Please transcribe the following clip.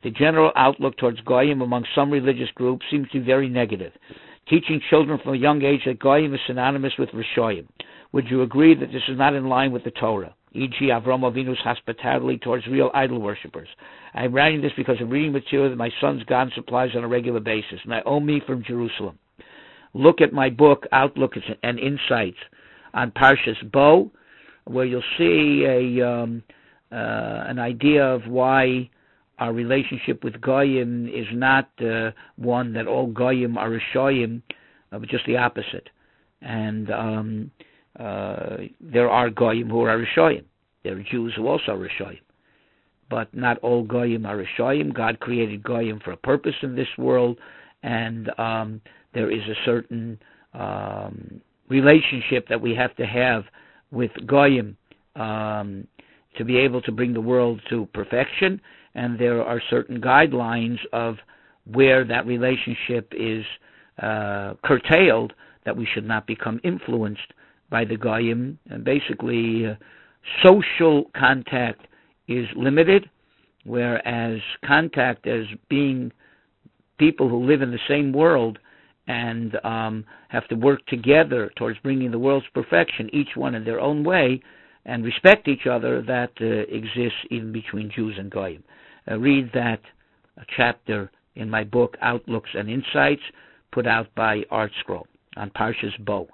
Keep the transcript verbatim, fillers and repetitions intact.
The general outlook towards Goyim among some religious groups seems to be very negative, teaching children from a young age that Goyim is synonymous with Rishoyim. Would you agree that this is not in line with the Torah, for example Avram Avinu's hospitality towards real idol worshippers? I am writing this because of reading material that my son's God supplies on a regular basis. Naomi from Jerusalem. Look at my book, Outlook and Insights, on Parshas Bo, where you'll see a um, uh, an idea of why our relationship with Goyim is not uh, one that all Goyim are Rishoyim, uh, but just the opposite. And um, uh, there are Goyim who are Rishoyim. There are Jews who also are Rishoyim. But not all Goyim are Rishoyim. God created Goyim for a purpose in this world, and um, there is a certain um, relationship that we have to have with Goyim um, to be able to bring the world to perfection, and there are certain guidelines of where that relationship is uh, curtailed, that we should not become influenced by the Goyim. And basically, uh, social contact is limited, whereas contact as being people who live in the same world and um, have to work together towards bringing the world's perfection, each one in their own way, and respect each other, that uh, exists even between Jews and Goyim. Uh, read that uh, chapter in my book, Outlooks and Insights, put out by ArtScroll on Parshas Bo.